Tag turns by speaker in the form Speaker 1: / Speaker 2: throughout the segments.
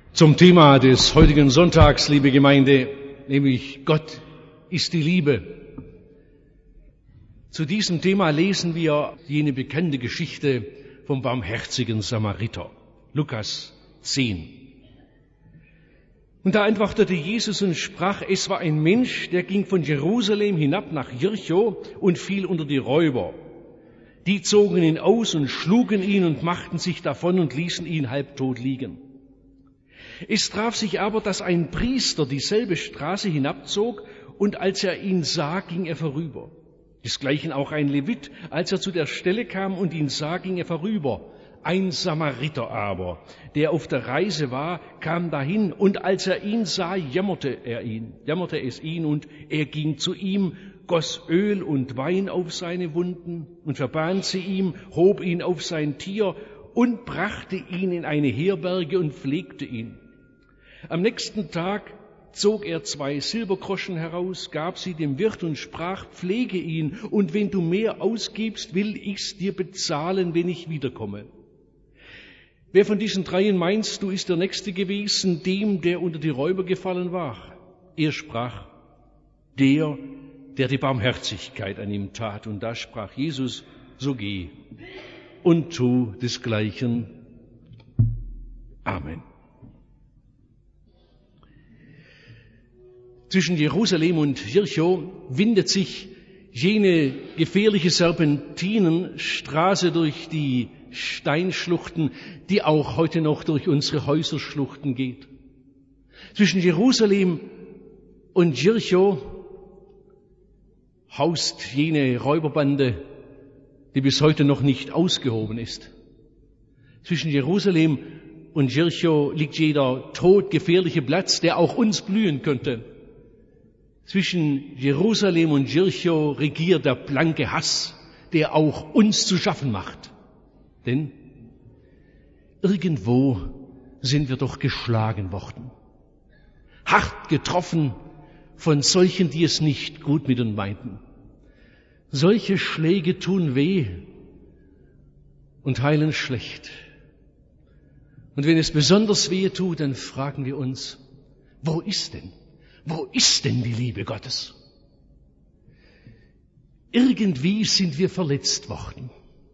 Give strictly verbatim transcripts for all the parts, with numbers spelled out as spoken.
Speaker 1: Zum Thema des heutigen Sonntags, liebe Gemeinde, nämlich Gott ist die Liebe. Zu diesem Thema lesen wir jene bekannte Geschichte vom barmherzigen Samariter, Lukas zehn. Und da antwortete Jesus und sprach, es war ein Mensch, der ging von Jerusalem hinab nach Jericho und fiel unter die Räuber. Die zogen ihn aus und schlugen ihn und machten sich davon und ließen ihn halbtot liegen. Es traf sich aber, dass ein Priester dieselbe Straße hinabzog, und als er ihn sah, ging er vorüber. Desgleichen auch ein Levit, als er zu der Stelle kam und ihn sah, ging er vorüber. Ein Samariter aber, der auf der Reise war, kam dahin, und als er ihn sah, jammerte er ihn, jammerte es ihn, und er ging zu ihm, goss Öl und Wein auf seine Wunden und verband sie ihm, hob ihn auf sein Tier und brachte ihn in eine Herberge und pflegte ihn. Am nächsten Tag zog er zwei Silbergroschen heraus, gab sie dem Wirt und sprach, pflege ihn, und wenn du mehr ausgibst, will ich's dir bezahlen, wenn ich wiederkomme. Wer von diesen dreien meinst du, ist der Nächste gewesen, dem, der unter die Räuber gefallen war? Er sprach, der, der die Barmherzigkeit an ihm tat. Und da sprach Jesus, so geh und tu desgleichen. Amen. Zwischen Jerusalem und Jericho windet sich jene gefährliche Serpentinenstraße durch die Steinschluchten, die auch heute noch durch unsere Häuserschluchten geht. Zwischen Jerusalem und Jericho haust jene Räuberbande, die bis heute noch nicht ausgehoben ist. Zwischen Jerusalem und Jericho liegt jeder todgefährliche Platz, der auch uns blühen könnte. Zwischen Jerusalem und Jericho regiert der blanke Hass, der auch uns zu schaffen macht. Denn irgendwo sind wir doch geschlagen worden, hart getroffen von solchen, die es nicht gut mit uns meinten. Solche Schläge tun weh und heilen schlecht. Und wenn es besonders weh tut, dann fragen wir uns, wo ist denn, wo ist denn die Liebe Gottes? Irgendwie sind wir verletzt worden.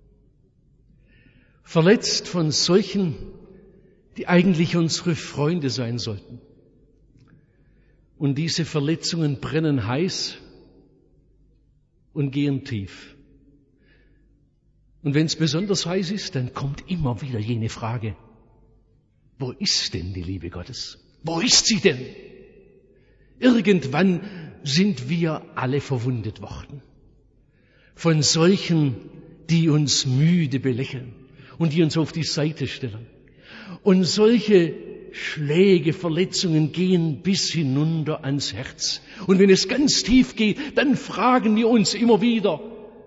Speaker 1: Verletzt von solchen, die eigentlich unsere Freunde sein sollten. Und diese Verletzungen brennen heiß und gehen tief. Und wenn es besonders heiß ist, dann kommt immer wieder jene Frage, wo ist denn die Liebe Gottes? Wo ist sie denn? Irgendwann sind wir alle verwundet worden. Von solchen, die uns müde belächeln und die uns auf die Seite stellen. Und solche Schläge, Verletzungen gehen bis hinunter ans Herz. Und wenn es ganz tief geht, dann fragen wir uns immer wieder,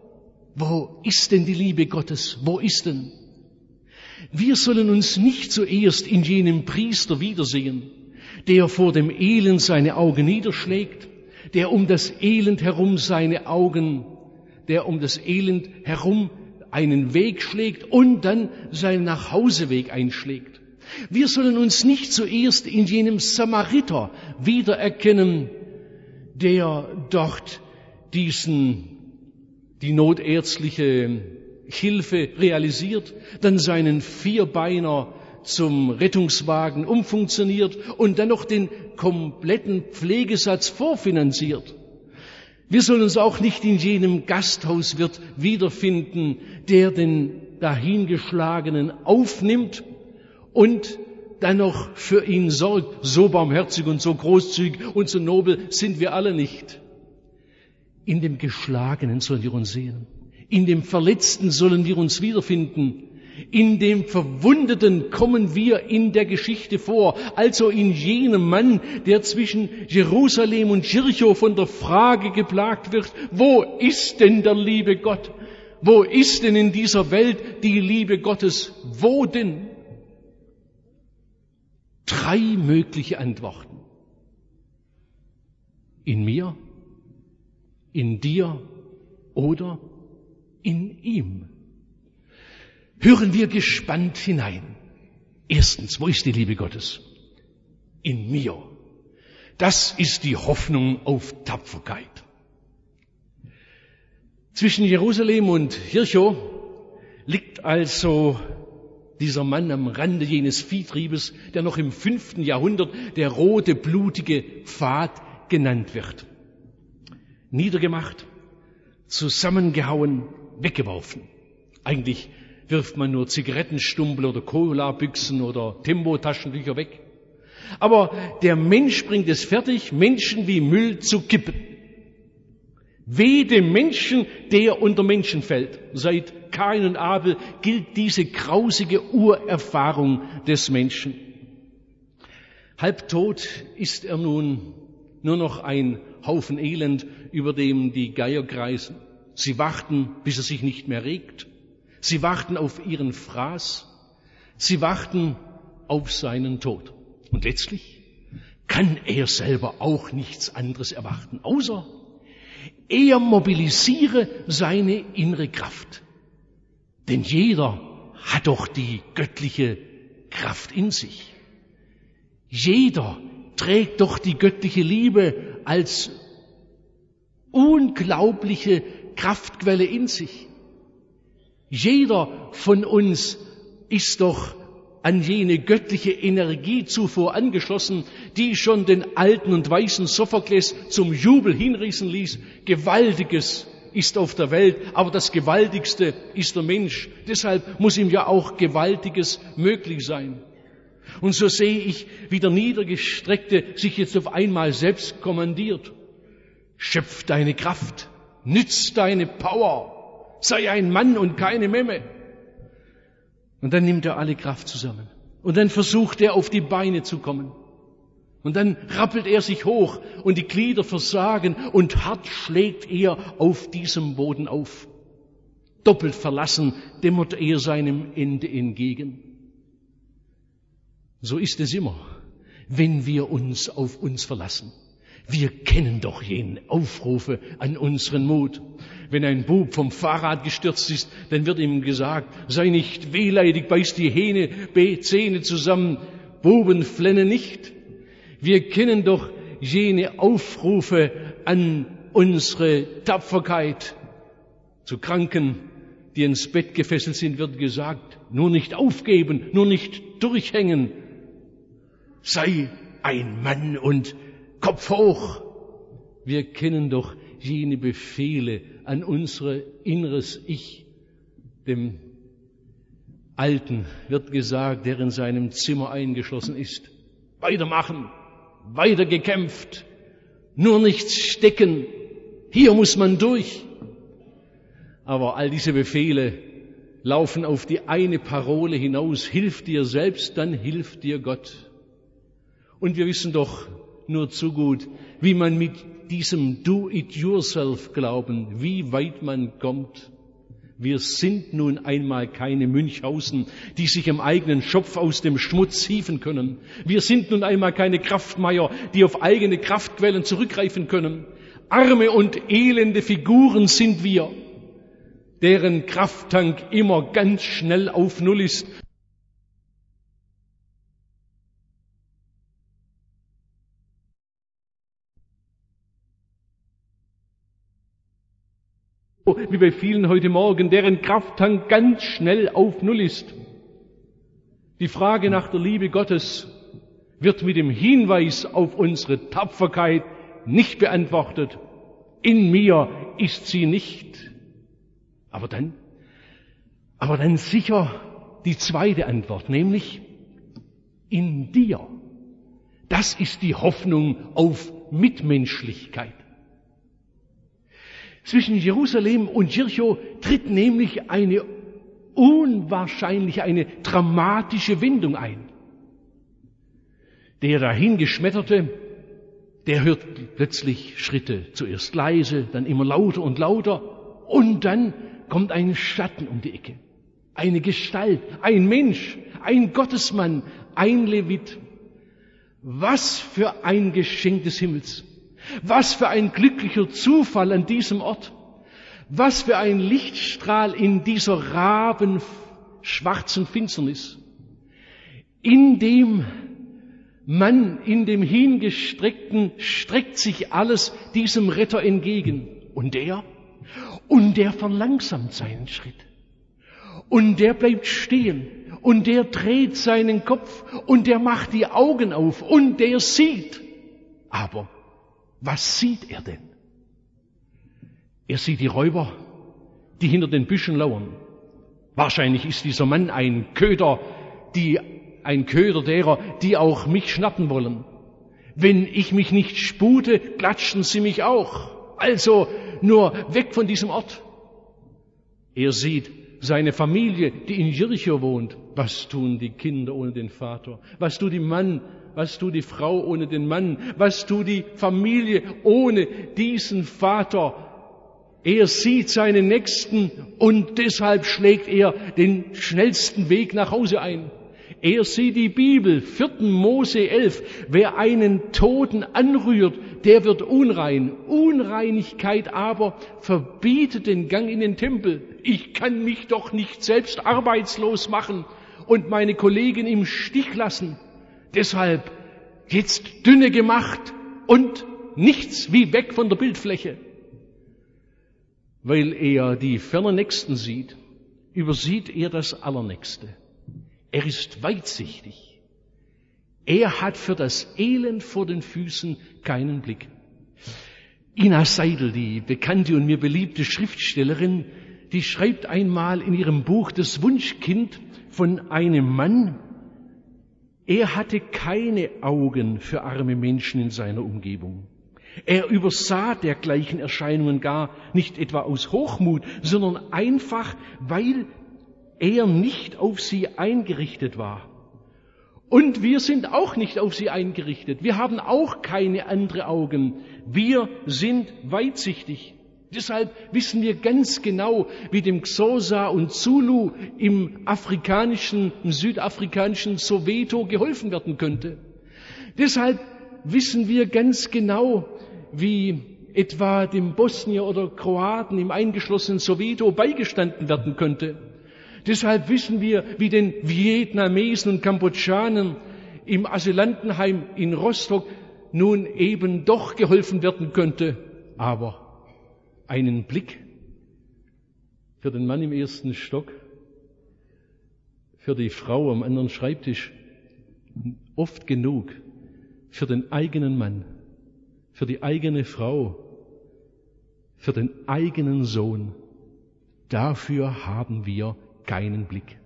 Speaker 1: wo ist denn die Liebe Gottes? Wo ist denn? Wir sollen uns nicht zuerst in jenem Priester wiedersehen, der vor dem Elend seine Augen niederschlägt, der um das Elend herum seine Augen, der um das Elend herum einen Weg schlägt und dann seinen Nachhauseweg einschlägt. Wir sollen uns nicht zuerst in jenem Samariter wiedererkennen, der dort diesen, die notärztliche Hilfe realisiert, dann seinen Vierbeiner zum Rettungswagen umfunktioniert und dann noch den kompletten Pflegesatz vorfinanziert. Wir sollen uns auch nicht in jenem Gasthauswirt wiederfinden, der den Dahingeschlagenen aufnimmt und dann noch für ihn sorgt. So barmherzig und so großzügig und so nobel sind wir alle nicht. In dem Geschlagenen sollen wir uns sehen. In dem Verletzten sollen wir uns wiederfinden. In dem Verwundeten kommen wir in der Geschichte vor, also in jenem Mann, der zwischen Jerusalem und Jericho von der Frage geplagt wird, wo ist denn der liebe Gott? Wo ist denn in dieser Welt die Liebe Gottes? Wo denn? Drei mögliche Antworten. In mir, in dir oder in ihm. Hören wir gespannt hinein. Erstens, wo ist die Liebe Gottes? in mir. Das ist die Hoffnung auf Tapferkeit. Zwischen Jerusalem und Jericho liegt also dieser Mann am Rande jenes Viehtriebes, der noch im fünften Jahrhundert der rote, blutige Pfad genannt wird. Niedergemacht, zusammengehauen, weggeworfen. Eigentlich wirft man nur Zigarettenstumpel oder Cola-Büchsen oder Tempo-Taschentücher weg. Aber der Mensch bringt es fertig, Menschen wie Müll zu kippen. Weh dem Menschen, der unter Menschen fällt. Seit Kain und Abel gilt diese grausige Urerfahrung des Menschen. Halbtot ist er nun nur noch ein Haufen Elend, über dem die Geier kreisen. Sie warten, bis er sich nicht mehr regt. Sie warten auf ihren Fraß. Sie warten auf seinen Tod. Und letztlich kann er selber auch nichts anderes erwarten, außer er mobilisiere seine innere Kraft. Denn jeder hat doch die göttliche Kraft in sich. Jeder trägt doch die göttliche Liebe als unglaubliche Kraftquelle in sich. Jeder von uns ist doch an jene göttliche Energiezufuhr angeschlossen, die schon den alten und weisen Sophokles zum Jubel hinreißen ließ. Gewaltiges ist auf der Welt, aber das Gewaltigste ist der Mensch. Deshalb muss ihm ja auch Gewaltiges möglich sein. Und so sehe ich, wie der Niedergestreckte sich jetzt auf einmal selbst kommandiert. Schöpf deine Kraft, nütz deine Power, sei ein Mann und keine Memme. Und dann nimmt er alle Kraft zusammen. Und dann versucht er, auf die Beine zu kommen. Und dann rappelt er sich hoch und die Glieder versagen und hart schlägt er auf diesem Boden auf. Doppelt verlassen dämmert er seinem Ende entgegen. So ist es immer, wenn wir uns auf uns verlassen. Wir kennen doch jene Aufrufe an unseren Mut. Wenn ein Bub vom Fahrrad gestürzt ist, dann wird ihm gesagt, sei nicht wehleidig, beiß die Hähne, Zähne zusammen, Buben flennen nicht. Wir kennen doch jene Aufrufe an unsere Tapferkeit. Zu Kranken, die ins Bett gefesselt sind, wird gesagt, nur nicht aufgeben, nur nicht durchhängen. Sei ein Mann und Kopf hoch. Wir kennen doch jene Befehle an unser inneres Ich. Dem Alten wird gesagt, der in seinem Zimmer eingeschlossen ist, weitermachen, weiter gekämpft, nur nichts stecken, hier muss man durch. Aber all diese Befehle laufen auf die eine Parole hinaus, hilf dir selbst, dann hilft dir Gott. Und wir wissen doch nur zu gut, wie man mit diesem Do-it-yourself-Glauben, wie weit man kommt. Wir sind nun einmal keine Münchhausen, die sich im eigenen Schopf aus dem Schmutz hieven können. Wir sind nun einmal keine Kraftmeier, die auf eigene Kraftquellen zurückgreifen können. Arme und elende Figuren sind wir, deren Krafttank immer ganz schnell auf Null ist. Wie bei vielen heute Morgen, deren Krafttank ganz schnell auf Null ist. Die Frage nach der Liebe Gottes wird mit dem Hinweis auf unsere Tapferkeit nicht beantwortet. In mir ist sie nicht. Aber dann, aber dann sicher die zweite Antwort, nämlich in dir. Das ist die Hoffnung auf Mitmenschlichkeit. Zwischen Jerusalem und Jericho tritt nämlich eine unwahrscheinliche, eine dramatische Wendung ein. Der dahingeschmetterte, der hört plötzlich Schritte, zuerst leise, dann immer lauter und lauter, und dann kommt ein Schatten um die Ecke, eine Gestalt, ein Mensch, ein Gottesmann, ein Levit. Was für ein Geschenk des Himmels! Was für ein glücklicher Zufall an diesem Ort. Was für ein Lichtstrahl in dieser rabenschwarzen Finsternis. In dem Mann in dem Hingestreckten streckt sich alles diesem Retter entgegen. Und der? Und der verlangsamt seinen Schritt. Und der bleibt stehen. Und der dreht seinen Kopf. Und der macht die Augen auf. Und der sieht. Aber was sieht er denn? Er sieht die Räuber, die hinter den Büschen lauern. Wahrscheinlich ist dieser Mann ein Köder, die, ein Köder derer, die auch mich schnappen wollen. Wenn ich mich nicht spute, klatschen sie mich auch. Also nur weg von diesem Ort. Er sieht seine Familie, die in Jericho wohnt. Was tun die Kinder ohne den Vater? Was tut die Mann? Was tut die Frau ohne den Mann? Was tut die Familie ohne diesen Vater? Er sieht seinen Nächsten und deshalb schlägt er den schnellsten Weg nach Hause ein. Er sieht die Bibel, vierten Mose elf. Wer einen Toten anrührt, der wird unrein. Unreinigkeit aber verbietet den Gang in den Tempel. Ich kann mich doch nicht selbst arbeitslos machen und meine Kollegen im Stich lassen. Deshalb jetzt dünne gemacht und nichts wie weg von der Bildfläche. Weil er die fernen Nächsten sieht, übersieht er das Allernächste. Er ist weitsichtig. Er hat für das Elend vor den Füßen keinen Blick. Ina Seidel, die bekannte und mir beliebte Schriftstellerin, die schreibt einmal in ihrem Buch Das Wunschkind von einem Mann, er hatte keine Augen für arme Menschen in seiner Umgebung. Er übersah dergleichen Erscheinungen gar nicht etwa aus Hochmut, sondern einfach, weil er nicht auf sie eingerichtet war. Und wir sind auch nicht auf sie eingerichtet. Wir haben auch keine andere Augen. Wir sind weitsichtig. Deshalb wissen wir ganz genau, wie dem Xhosa und Zulu im afrikanischen, im südafrikanischen Soweto geholfen werden könnte. Deshalb wissen wir ganz genau, wie etwa dem Bosnier oder Kroaten im eingeschlossenen Soweto beigestanden werden könnte. Deshalb wissen wir, wie den Vietnamesen und Kambodschanern im Asylantenheim in Rostock nun eben doch geholfen werden könnte. Aber einen Blick für den Mann im ersten Stock, für die Frau am anderen Schreibtisch, oft genug für den eigenen Mann, für die eigene Frau, für den eigenen Sohn. Dafür haben wir keinen Blick.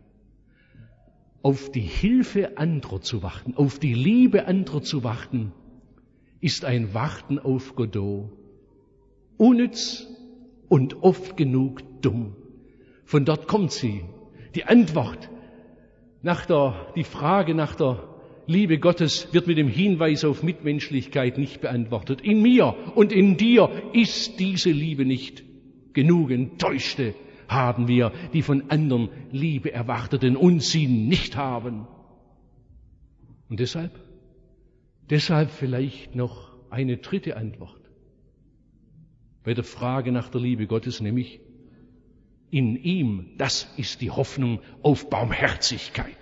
Speaker 1: Auf die Hilfe anderer zu warten, auf die Liebe anderer zu warten, ist ein Warten auf Godot. Unnütz und oft genug dumm. Von dort kommt sie. Die Antwort nach der, die Frage nach der Liebe Gottes wird mit dem Hinweis auf Mitmenschlichkeit nicht beantwortet. In mir und in dir ist diese Liebe nicht. Genug Enttäuschte haben wir, die von anderen Liebe erwarteten und sie nicht haben. Und deshalb, deshalb vielleicht noch eine dritte Antwort. Bei der Frage nach der Liebe Gottes, nämlich in ihm, das ist die Hoffnung auf Barmherzigkeit.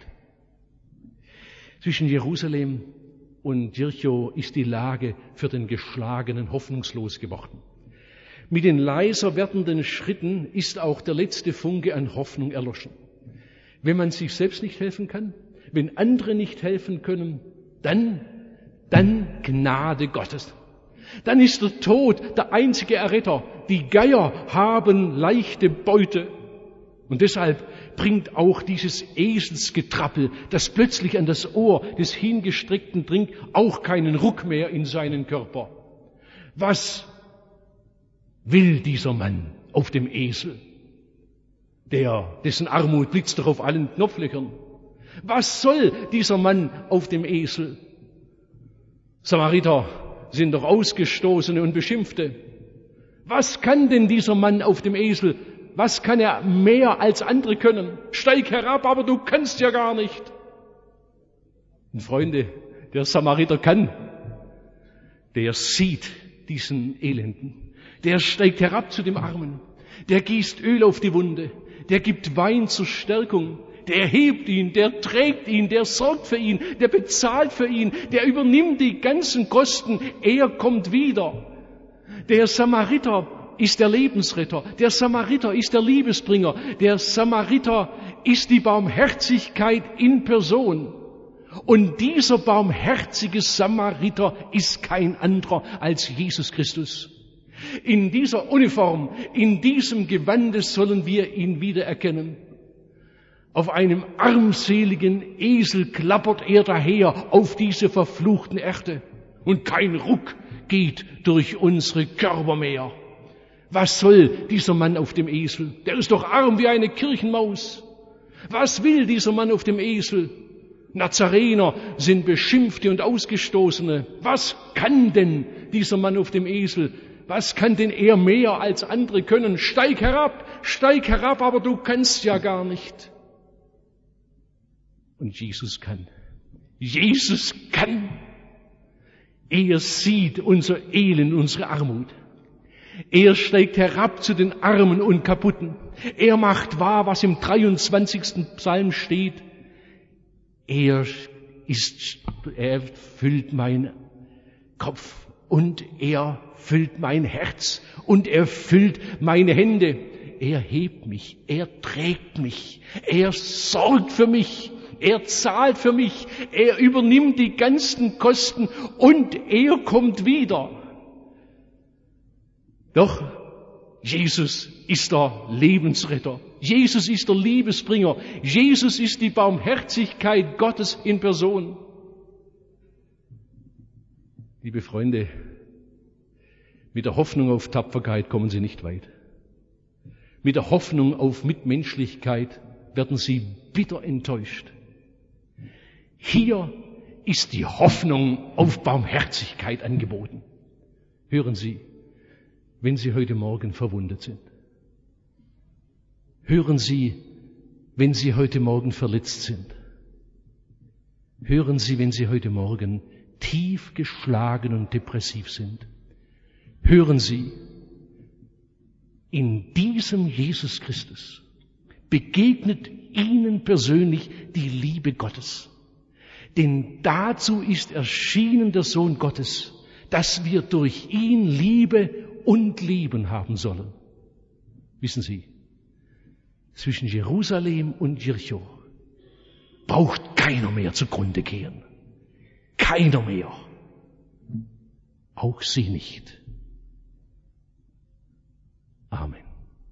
Speaker 1: Zwischen Jerusalem und Jericho ist die Lage für den Geschlagenen hoffnungslos geworden. Mit den leiser werdenden Schritten ist auch der letzte Funke an Hoffnung erloschen. Wenn man sich selbst nicht helfen kann, wenn andere nicht helfen können, dann, dann Gnade Gottes. Dann ist der Tod der einzige Erretter. Die Geier haben leichte Beute. Und deshalb bringt auch dieses Eselsgetrappel, das plötzlich an das Ohr des Hingestreckten dringt, auch keinen Ruck mehr in seinen Körper. Was will dieser Mann auf dem Esel? Der, dessen Armut blitzt doch auf allen Knopflöchern. Was soll dieser Mann auf dem Esel? Samariter sind doch Ausgestoßene und Beschimpfte. Was kann denn dieser Mann auf dem Esel? Was kann er mehr als andere können? Steig herab, aber du kannst ja gar nicht. Und Freunde, der Samariter kann. Der sieht diesen Elenden. Der steigt herab zu dem Armen. Der gießt Öl auf die Wunde. Der gibt Wein zur Stärkung. Der hebt ihn, der trägt ihn, der sorgt für ihn, der bezahlt für ihn, der übernimmt die ganzen Kosten. Er kommt wieder. Der Samariter ist der Lebensretter. Der Samariter ist der Liebesbringer. Der Samariter ist die Barmherzigkeit in Person. Und dieser barmherzige Samariter ist kein anderer als Jesus Christus. In dieser Uniform, in diesem Gewande sollen wir ihn wiedererkennen. Auf einem armseligen Esel klappert er daher auf diese verfluchten Erde. Und kein Ruck geht durch unsere Körper mehr. Was soll dieser Mann auf dem Esel? Der ist doch arm wie eine Kirchenmaus. Was will dieser Mann auf dem Esel? Nazarener sind Beschimpfte und Ausgestoßene. Was kann denn dieser Mann auf dem Esel? Was kann denn er mehr als andere können? Steig herab, steig herab, aber du kannst ja gar nicht. Und Jesus kann. Jesus kann. Er sieht unser Elend, unsere Armut. Er steigt herab zu den Armen und Kaputten. Er macht wahr, was im dreiundzwanzigsten Psalm steht. Er ist, er füllt meinen Kopf und er füllt mein Herz und er füllt meine Hände. Er hebt mich, er trägt mich, er sorgt für mich, er zahlt für mich, er übernimmt die ganzen Kosten und er kommt wieder. Doch Jesus ist der Lebensretter. Jesus ist der Liebesbringer. Jesus ist die Barmherzigkeit Gottes in Person. Liebe Freunde, mit der Hoffnung auf Tapferkeit kommen Sie nicht weit. Mit der Hoffnung auf Mitmenschlichkeit werden Sie bitter enttäuscht. Hier ist die Hoffnung auf Barmherzigkeit angeboten. Hören Sie, wenn Sie heute Morgen verwundet sind. Hören Sie, wenn Sie heute Morgen verletzt sind. Hören Sie, wenn Sie heute Morgen tief geschlagen und depressiv sind. Hören Sie, in diesem Jesus Christus begegnet Ihnen persönlich die Liebe Gottes. Denn dazu ist erschienen der Sohn Gottes, dass wir durch ihn Liebe und Leben haben sollen. Wissen Sie, zwischen Jerusalem und Jericho braucht keiner mehr zugrunde gehen. Keiner mehr. Auch Sie nicht. Amen.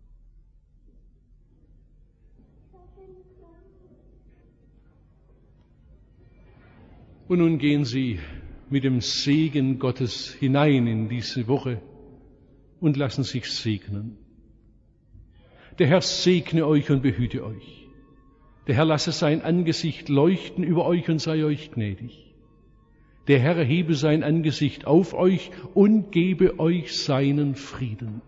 Speaker 1: Und nun gehen Sie mit dem Segen Gottes hinein in diese Woche und lassen sich segnen. Der Herr segne euch und behüte euch. Der Herr lasse sein Angesicht leuchten über euch und sei euch gnädig. Der Herr erhebe sein Angesicht auf euch und gebe euch seinen Frieden.